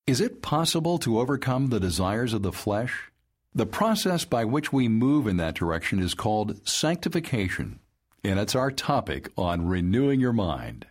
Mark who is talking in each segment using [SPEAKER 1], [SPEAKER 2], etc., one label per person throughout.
[SPEAKER 1] Is it possible to overcome the desires of the flesh? The process by which we move in that direction is called sanctification, and it's our topic on Renewing Your Mind.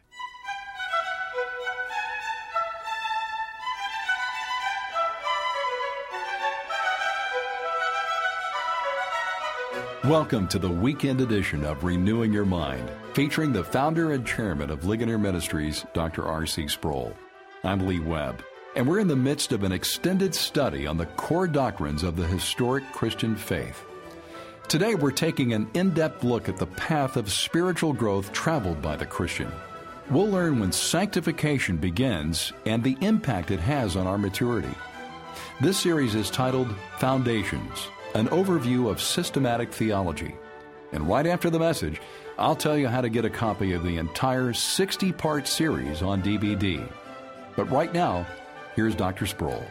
[SPEAKER 1] Welcome to the weekend edition of Renewing Your Mind, featuring the founder and chairman of Ligonier Ministries, Dr. R.C. Sproul. I'm Lee Webb, and we're in the midst of an extended study on the core doctrines of the historic Christian faith. Today, we're taking an in-depth look at the path of spiritual growth traveled by the Christian. We'll learn when sanctification begins and the impact it has on our maturity. This series is titled Foundations, an overview of systematic theology. And right after the message, I'll tell you how to get a copy of the entire 60-part series on DVD. But right now, here's Dr. Sproul.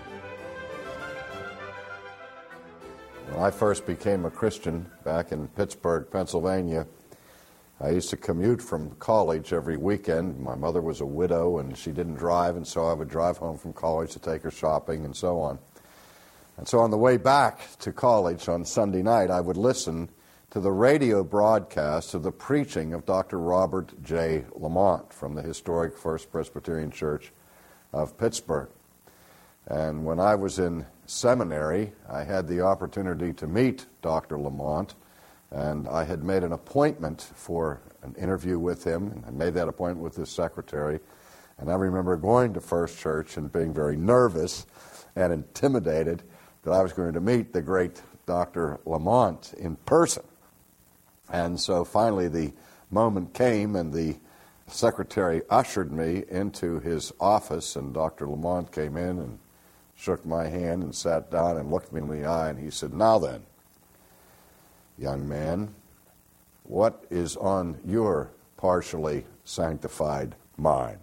[SPEAKER 2] When I first became a Christian back in Pittsburgh, Pennsylvania, I used to commute from college every weekend. My mother was a widow and she didn't drive, and so I would drive home from college to take her shopping and so on. And so on the way back to college on Sunday night, I would listen to the radio broadcast of the preaching of Dr. Robert J. Lamont from the historic First Presbyterian Church of Pittsburgh. And when I was in seminary, I had the opportunity to meet Dr. Lamont, and I had made an appointment for an interview with him, and I made that appointment with his secretary. And I remember going to First Church and being very nervous and intimidated that I was going to meet the great Dr. Lamont in person. And so finally the moment came, and the secretary ushered me into his office, and Dr. Lamont came in and shook my hand and sat down and looked me in the eye, and he said, "Now then, young man, what is on your partially sanctified mind?"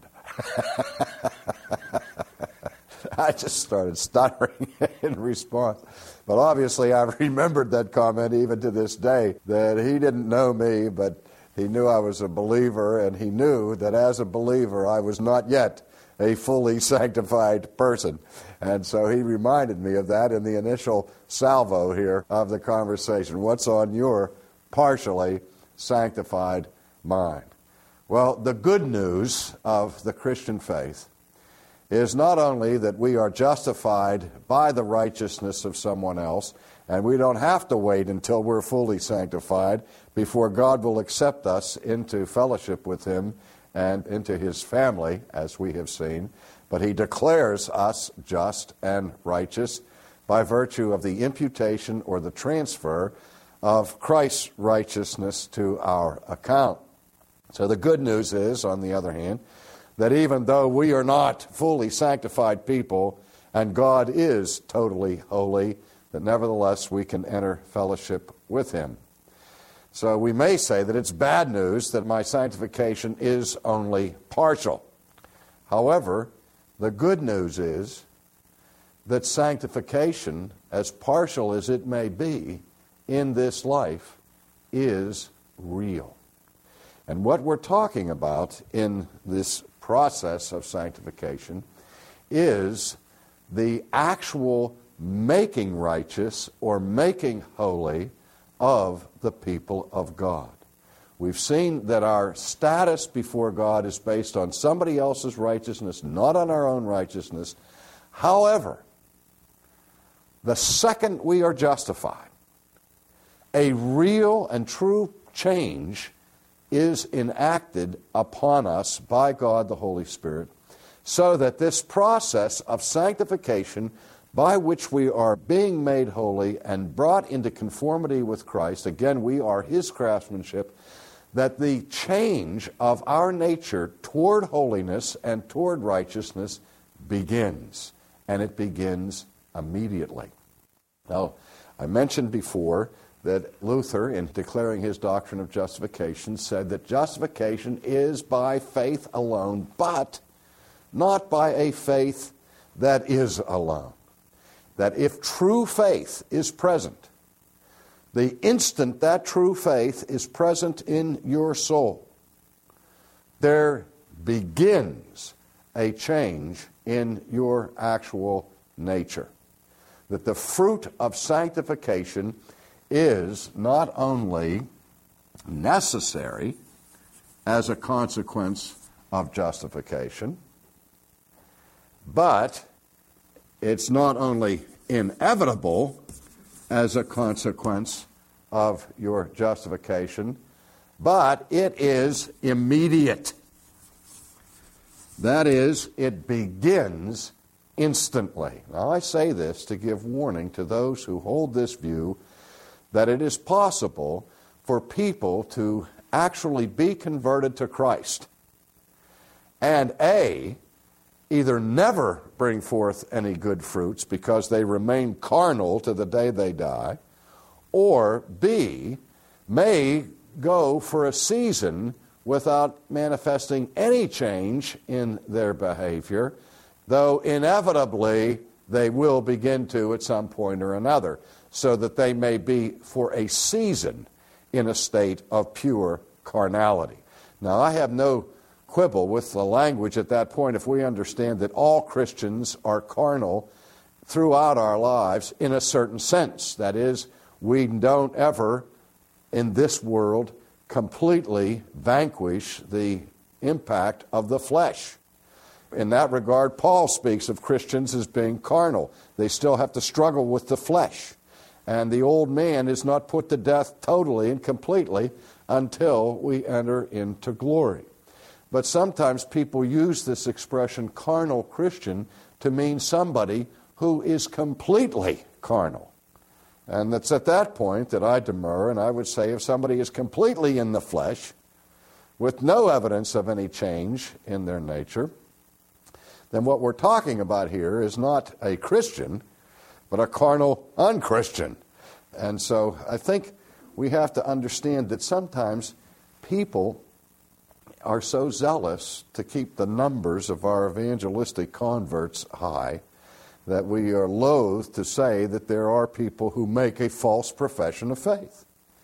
[SPEAKER 2] I just started stuttering in response. But obviously I've remembered that comment even to this day, that he didn't know me, but he knew I was a believer, and he knew that as a believer I was not yet a fully sanctified person. And so he reminded me of that in the initial salvo here of the conversation. What's on your partially sanctified mind? Well, the good news of the Christian faith is not only that we are justified by the righteousness of someone else, and we don't have to wait until we're fully sanctified before God will accept us into fellowship with Him and into His family, as we have seen, but He declares us just and righteous by virtue of the imputation or the transfer of Christ's righteousness to our account. So the good news is, on the other hand, that even though we are not fully sanctified people and God is totally holy, that nevertheless we can enter fellowship with Him. So we may say that it's bad news that my sanctification is only partial. However, the good news is that sanctification, as partial as it may be in this life, is real. And what we're talking about in this process of sanctification is the actual making righteous or making holy of the people of God. We've seen that our status before God is based on somebody else's righteousness, not on our own righteousness. However, the second we are justified, a real and true change is enacted upon us by God the Holy Spirit, so that this process of sanctification by which we are being made holy and brought into conformity with Christ, again, we are His craftsmanship, that the change of our nature toward holiness and toward righteousness begins, and it begins immediately. Now, I mentioned before that Luther, in declaring his doctrine of justification, said that justification is by faith alone, but not by a faith that is alone. That if true faith is present, the instant that true faith is present in your soul, there begins a change in your actual nature. That the fruit of sanctification is not only necessary as a consequence of justification, but it's not only inevitable as a consequence of your justification, but it is immediate. That is, it begins instantly. Now, I say this to give warning to those who hold this view that it is possible for people to actually be converted to Christ and either never bring forth any good fruits because they remain carnal to the day they die, or B, may go for a season without manifesting any change in their behavior, though inevitably they will begin to at some point or another, so that they may be for a season in a state of pure carnality. Now, I have no quibble with the language at that point if we understand that all Christians are carnal throughout our lives in a certain sense. That is, we don't ever in this world completely vanquish the impact of the flesh. In that regard, Paul speaks of Christians as being carnal. They still have to struggle with the flesh. And the old man is not put to death totally and completely until we enter into glory. But sometimes people use this expression carnal Christian to mean somebody who is completely carnal. And it's at that point that I demur, and I would say if somebody is completely in the flesh with no evidence of any change in their nature, then what we're talking about here is not a Christian, but a carnal unchristian. And so I think we have to understand that sometimes people are so zealous to keep the numbers of our evangelistic converts high that we are loath to say that there are people who make a false profession of faith.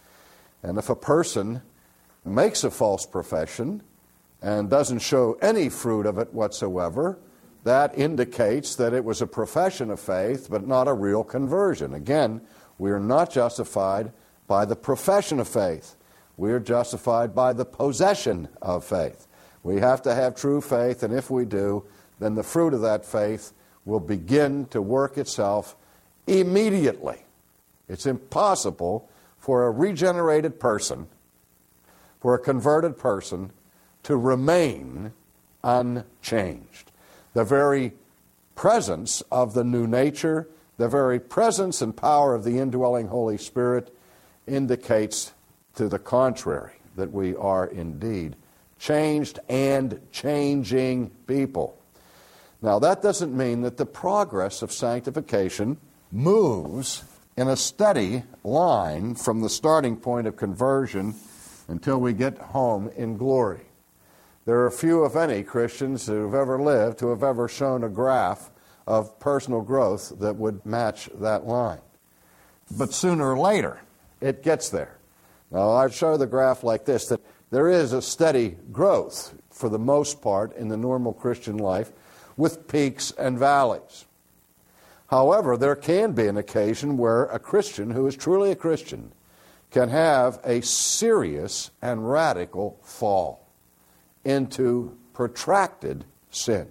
[SPEAKER 2] And if a person makes a false profession and doesn't show any fruit of it whatsoever, that indicates that it was a profession of faith but not a real conversion. Again, we are not justified by the profession of faith. We are justified by the possession of faith. We have to have true faith, and if we do, then the fruit of that faith will begin to work itself immediately. It's impossible for a regenerated person, for a converted person, to remain unchanged. The very presence of the new nature, the very presence and power of the indwelling Holy Spirit indicates to the contrary, that we are indeed changed and changing people. Now, that doesn't mean that the progress of sanctification moves in a steady line from the starting point of conversion until we get home in glory. There are few, if any, Christians who have ever lived who have ever shown a graph of personal growth that would match that line. But sooner or later, it gets there. Now, I show the graph like this, that there is a steady growth, for the most part, in the normal Christian life, with peaks and valleys. However, there can be an occasion where a Christian who is truly a Christian can have a serious and radical fall into protracted sin.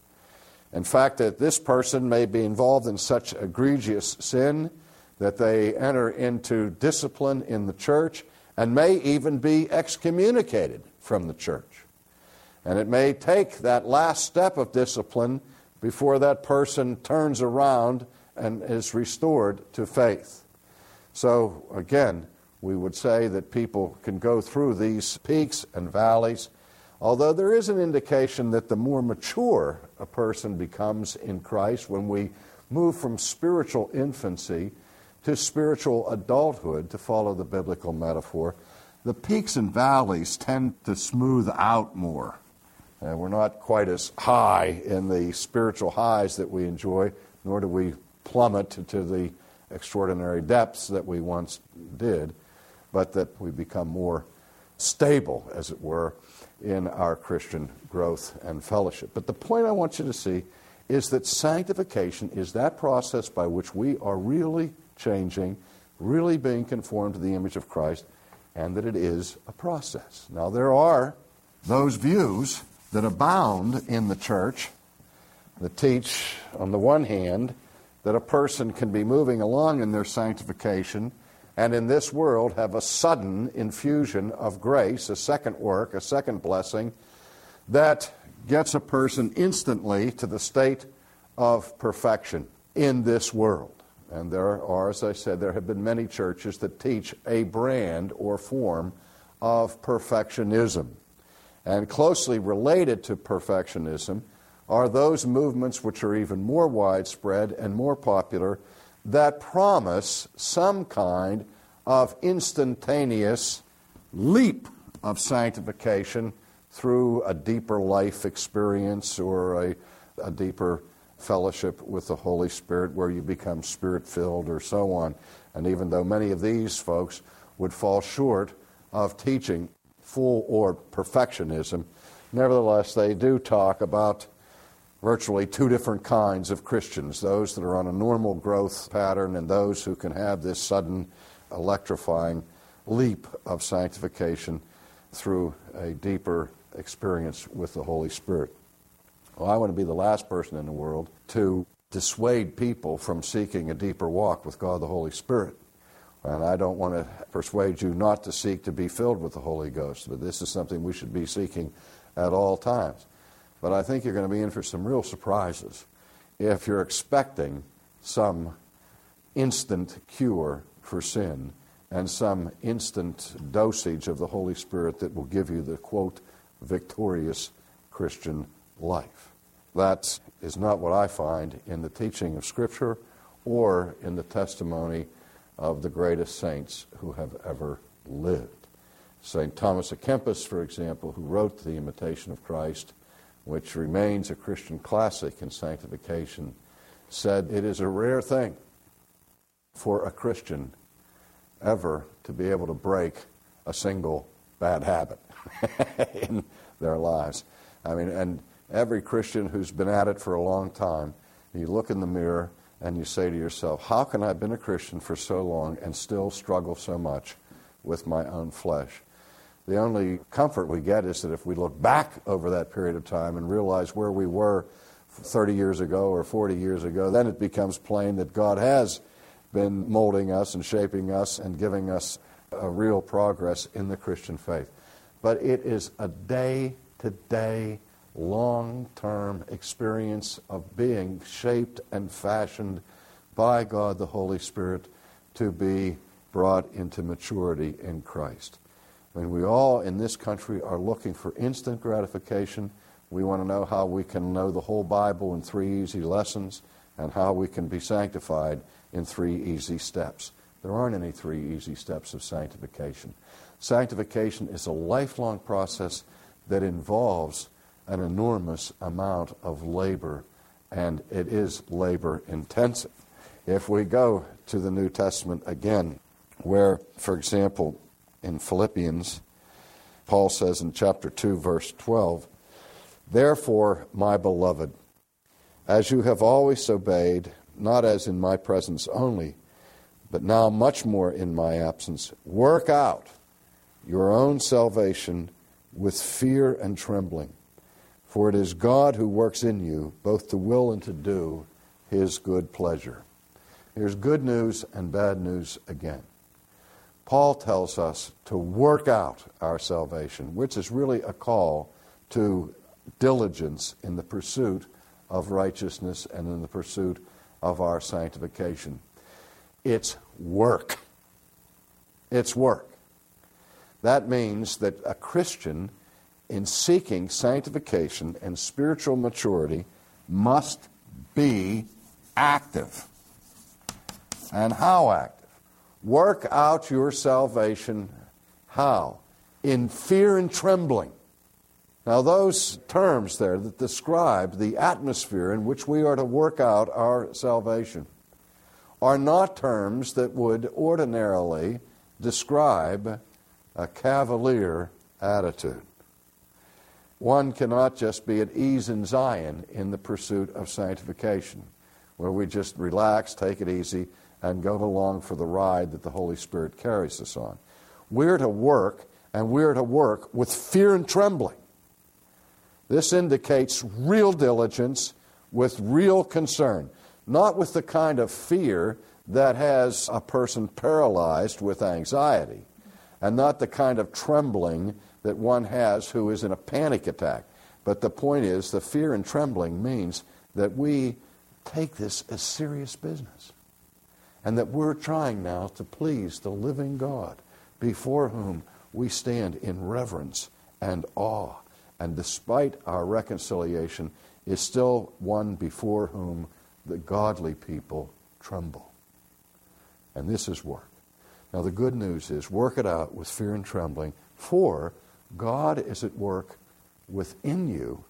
[SPEAKER 2] In fact, that this person may be involved in such egregious sin that they enter into discipline in the church and may even be excommunicated from the church. And it may take that last step of discipline before that person turns around and is restored to faith. So, again, we would say that people can go through these peaks and valleys, although there is an indication that the more mature a person becomes in Christ, when we move from spiritual infancy to spiritual adulthood, to follow the biblical metaphor, the peaks and valleys tend to smooth out more. We're not quite as high in the spiritual highs that we enjoy, nor do we plummet to the extraordinary depths that we once did, but that we become more stable, as it were, in our Christian growth and fellowship. But the point I want you to see is that sanctification is that process by which we are really changing, really being conformed to the image of Christ, and that it is a process. Now, there are those views that abound in the church that teach, on the one hand, that a person can be moving along in their sanctification and in this world have a sudden infusion of grace, a second work, a second blessing, that gets a person instantly to the state of perfection in this world. And there are, as I said, there have been many churches that teach a brand or form of perfectionism. And closely related to perfectionism are those movements which are even more widespread and more popular that promise some kind of instantaneous leap of sanctification through a deeper life experience or a deeper fellowship with the Holy Spirit where you become Spirit-filled or so on. And even though many of these folks would fall short of teaching full or perfectionism, nevertheless they do talk about virtually two different kinds of Christians, those that are on a normal growth pattern and those who can have this sudden electrifying leap of sanctification through a deeper experience with the Holy Spirit. Well, I want to be the last person in the world to dissuade people from seeking a deeper walk with God the Holy Spirit. And I don't want to persuade you not to seek to be filled with the Holy Ghost, but this is something we should be seeking at all times. But I think you're going to be in for some real surprises if you're expecting some instant cure for sin and some instant dosage of the Holy Spirit that will give you the, quote, victorious Christian life. That is not what I find in the teaching of Scripture or in the testimony of the greatest saints who have ever lived. St. Thomas à Kempis, for example, who wrote The Imitation of Christ, which remains a Christian classic in sanctification, said it is a rare thing for a Christian ever to be able to break a single bad habit in their lives. I mean, and every Christian who's been at it for a long time, you look in the mirror and you say to yourself, how can I have been a Christian for so long and still struggle so much with my own flesh? The only comfort we get is that if we look back over that period of time and realize where we were 30 years ago or 40 years ago, then it becomes plain that God has been molding us and shaping us and giving us a real progress in the Christian faith. But it is a day-to-day, long-term experience of being shaped and fashioned by God the Holy Spirit to be brought into maturity in Christ. I mean, we all in this country are looking for instant gratification. We want to know how we can know the whole Bible in 3 easy lessons and how we can be sanctified in 3 easy steps. There aren't any 3 easy steps of sanctification. Sanctification is a lifelong process that involves an enormous amount of labor, and it is labor intensive. If we go to the New Testament again, where, for example, in Philippians, Paul says in chapter 2, verse 12, "Therefore, my beloved, as you have always obeyed, not as in my presence only, but now much more in my absence, work out your own salvation with fear and trembling. For it is God who works in you, both to will and to do His good pleasure." Here's good news and bad news again. Paul tells us to work out our salvation, which is really a call to diligence in the pursuit of righteousness and in the pursuit of our sanctification. It's work. It's work. That means that a Christian, in seeking sanctification and spiritual maturity, must be active. And how active? Work out your salvation. How? In fear and trembling. Now, those terms there that describe the atmosphere in which we are to work out our salvation are not terms that would ordinarily describe a cavalier attitude. One cannot just be at ease in Zion in the pursuit of sanctification, where we just relax, take it easy, and go along for the ride that the Holy Spirit carries us on. We're to work, and we're to work with fear and trembling. This indicates real diligence with real concern, not with the kind of fear that has a person paralyzed with anxiety, and not the kind of trembling that one has who is in a panic attack. But the point is, the fear and trembling means that we take this as serious business, and that we're trying now to please the living God, before whom we stand in reverence and awe, and despite our reconciliation, is still one before whom the godly people tremble. And this is work. Now the good news is, work it out with fear and trembling, for God is at work within you,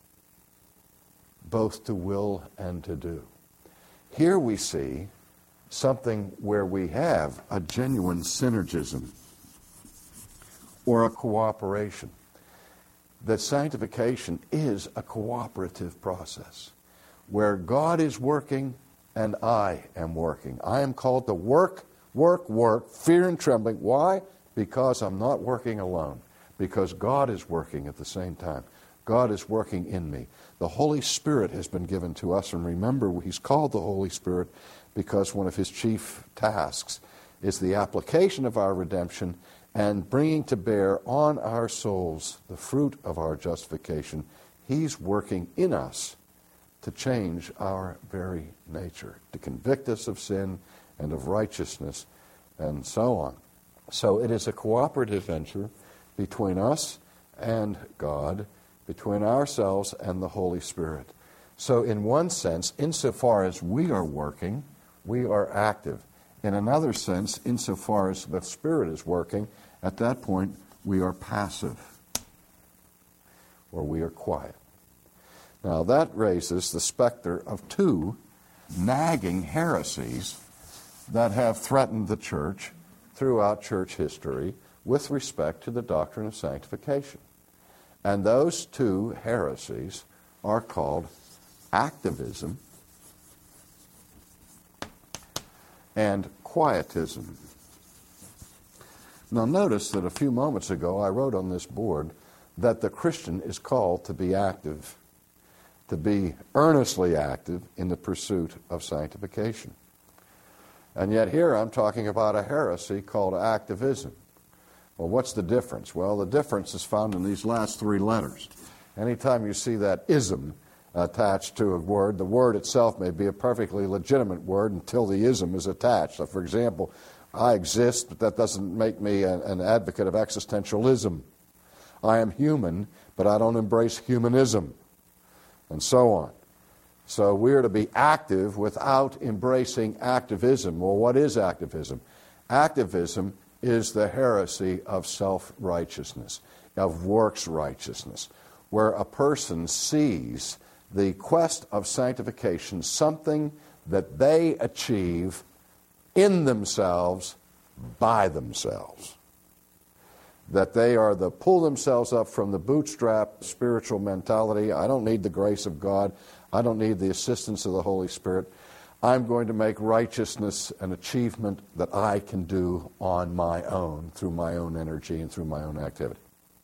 [SPEAKER 2] both to will and to do. Here we see something where we have a genuine synergism or a cooperation. That sanctification is a cooperative process where God is working and I am working. I am called to work, fear and trembling. Why? Because I'm not working alone. Because God is working at the same time. God is working in me. The Holy Spirit has been given to us, and remember, He's called the Holy Spirit because one of His chief tasks is the application of our redemption and bringing to bear on our souls the fruit of our justification. He's working in us to change our very nature, to convict us of sin and of righteousness, and so on. So it is a cooperative venture between us and God, between ourselves and the Holy Spirit. So in one sense, insofar as we are working, we are active. In another sense, insofar as the Spirit is working, at that point we are passive, or we are quiet. Now that raises the specter of two nagging heresies that have threatened the church throughout church history with respect to the doctrine of sanctification. And those two heresies are called activism and quietism. Now notice that a few moments ago I wrote on this board that the Christian is called to be active, to be earnestly active in the pursuit of sanctification. And yet here I'm talking about a heresy called activism. Well, what's the difference? Well, the difference is found in these last three letters. Anytime you see that ism attached to a word, the word itself may be a perfectly legitimate word until the ism is attached. So, for example, I exist, but that doesn't make me an advocate of existentialism. I am human, but I don't embrace humanism, and so on. So we are to be active without embracing activism. Well, what is activism? Activism is the heresy of self-righteousness, of works righteousness, where a person sees the quest of sanctification something that they achieve in themselves, by themselves. That they are the pull themselves up from the bootstrap spiritual mentality. I don't need the grace of God. I don't need the assistance of the Holy Spirit. I'm going to make righteousness an achievement that I can do on my own, through my own energy and through my own activity.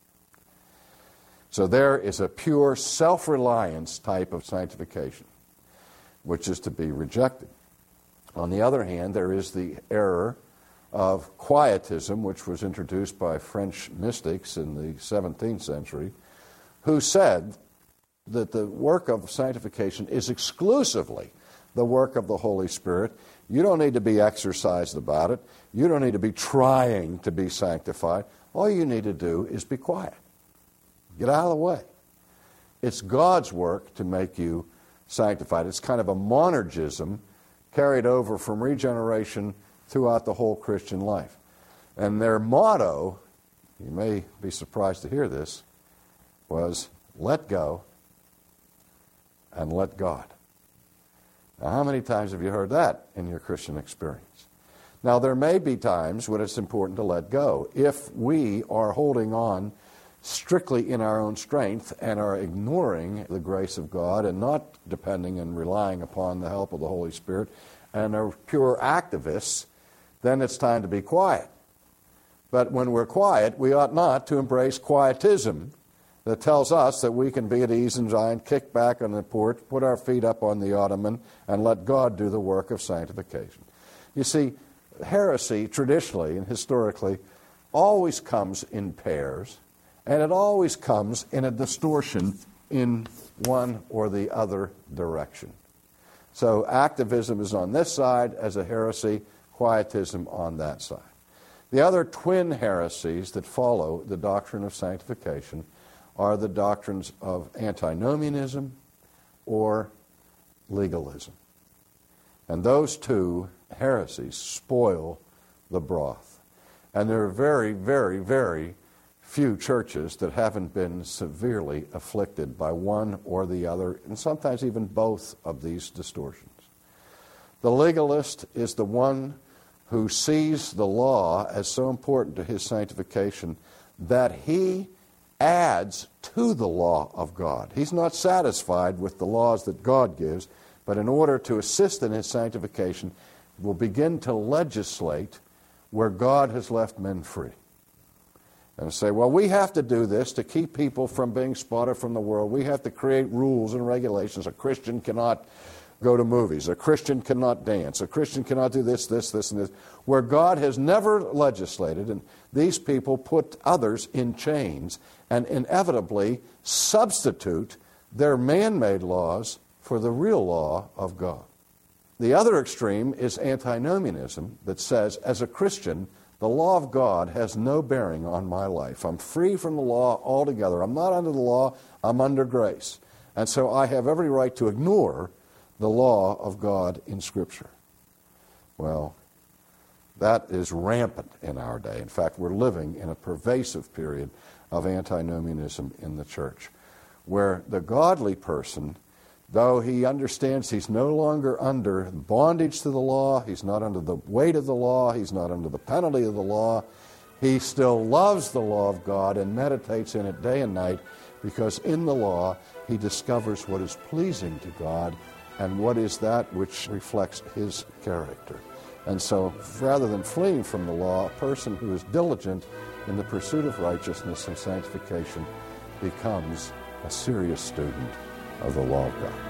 [SPEAKER 2] So there is a pure self-reliance type of sanctification, which is to be rejected. On the other hand, there is the error of quietism, which was introduced by French mystics in the 17th century, who said that the work of sanctification is exclusively the work of the Holy Spirit. You don't need to be exercised about it. You don't need to be trying to be sanctified. All you need to do is be quiet. Get out of the way. It's God's work to make you sanctified. It's kind of a monergism carried over from regeneration throughout the whole Christian life. And their motto, you may be surprised to hear this, was let go and let God. Now, how many times have you heard that in your Christian experience? Now, there may be times when it's important to let go. If we are holding on strictly in our own strength and are ignoring the grace of God and not depending and relying upon the help of the Holy Spirit and are pure activists, then it's time to be quiet. But when we're quiet, we ought not to embrace quietism that tells us that we can be at ease and giant, kick back on the porch, put our feet up on the ottoman, and let God do the work of sanctification. You see, heresy, traditionally and historically, always comes in pairs, and it always comes in a distortion in one or the other direction. So activism is on this side as a heresy, quietism on that side. The other twin heresies that follow the doctrine of sanctification are the doctrines of antinomianism or legalism. And those two heresies spoil the broth. And there are very, very, very few churches that haven't been severely afflicted by one or the other, and sometimes even both of these distortions. The legalist is the one who sees the law as so important to his sanctification that he adds to the law of God. He's not satisfied with the laws that God gives, but in order to assist in his sanctification, will begin to legislate where God has left men free. And say, well, we have to do this to keep people from being spotted from the world. We have to create rules and regulations. A Christian cannot go to movies. A Christian cannot dance. A Christian cannot do this, and this. Where God has never legislated, and these people put others in chains and inevitably substitute their man-made laws for the real law of God. The other extreme is antinomianism that says, as a Christian, the law of God has no bearing on my life. I'm free from the law altogether. I'm not under the law, I'm under grace. And so I have every right to ignore the law of God in Scripture. Well, that is rampant in our day. In fact, we're living in a pervasive period of antinomianism in the church, where the godly person, though he understands he's no longer under bondage to the law, he's not under the weight of the law, he's not under the penalty of the law, he still loves the law of God and meditates in it day and night, because in the law he discovers what is pleasing to God and what is that which reflects his character. And so rather than fleeing from the law, a person who is diligent in the pursuit of righteousness and sanctification becomes a serious student of the law of God.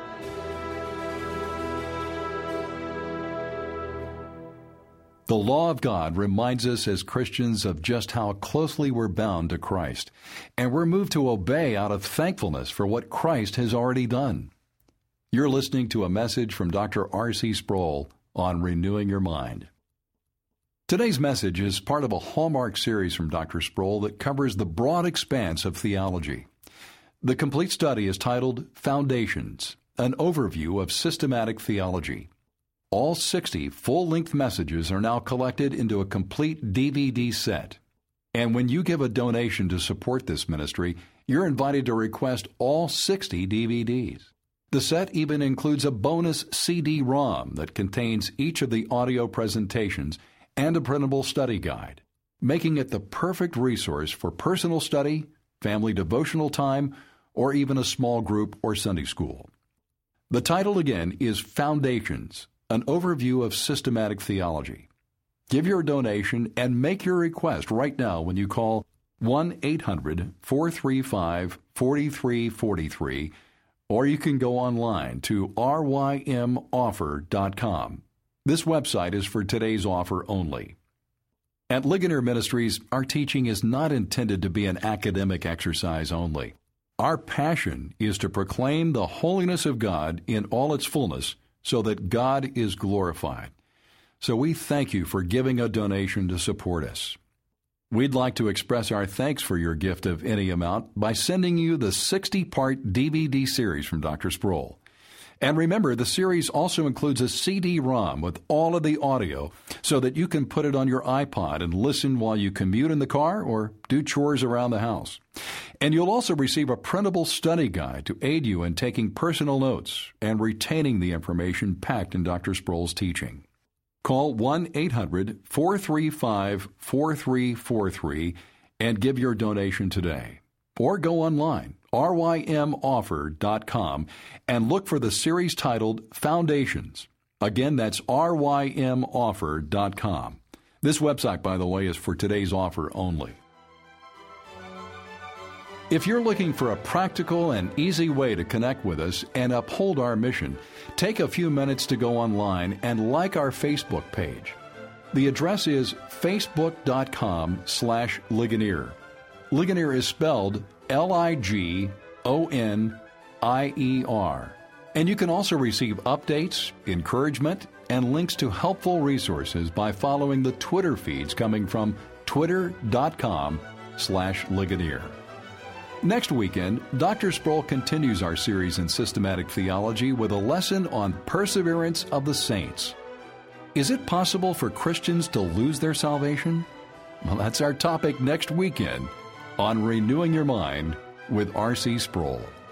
[SPEAKER 1] The law of God reminds us as Christians of just how closely we're bound to Christ, and we're moved to obey out of thankfulness for what Christ has already done. You're listening to a message from Dr. R.C. Sproul on Renewing Your Mind. Today's message is part of a Hallmark series from Dr. Sproul that covers the broad expanse of theology. The complete study is titled Foundations, an overview of systematic theology. All 60 full-length messages are now collected into a complete DVD set. And when you give a donation to support this ministry, you're invited to request all 60 DVDs. The set even includes a bonus CD-ROM that contains each of the audio presentations and a printable study guide, making it the perfect resource for personal study, family devotional time, or even a small group or Sunday school. The title again is Foundations, an overview of systematic theology. Give your donation and make your request right now when you call 1-800-435-4343, or you can go online to rymoffer.com. This website is for today's offer only. At Ligonier Ministries, our teaching is not intended to be an academic exercise only. Our passion is to proclaim the holiness of God in all its fullness so that God is glorified. So we thank you for giving a donation to support us. We'd like to express our thanks for your gift of any amount by sending you the 60-part DVD series from Dr. Sproul. And remember, the series also includes a CD-ROM with all of the audio so that you can put it on your iPod and listen while you commute in the car or do chores around the house. And you'll also receive a printable study guide to aid you in taking personal notes and retaining the information packed in Dr. Sproul's teaching. Call 1-800-435-4343 and give your donation today. Or go online, rymoffer.com, and look for the series titled Foundations. Again, that's rymoffer.com. This website, by the way, is for today's offer only. If you're looking for a practical and easy way to connect with us and uphold our mission, take a few minutes to go online and like our Facebook page. The address is facebook.com/Ligonier. Ligonier is spelled Ligonier. And you can also receive updates, encouragement, and links to helpful resources by following the Twitter feeds coming from twitter.com/Ligonier. Next weekend, Dr. Sproul continues our series in systematic theology with a lesson on perseverance of the saints. Is it possible for Christians to lose their salvation? Well, that's our topic next weekend on Renewing Your Mind with R.C. Sproul.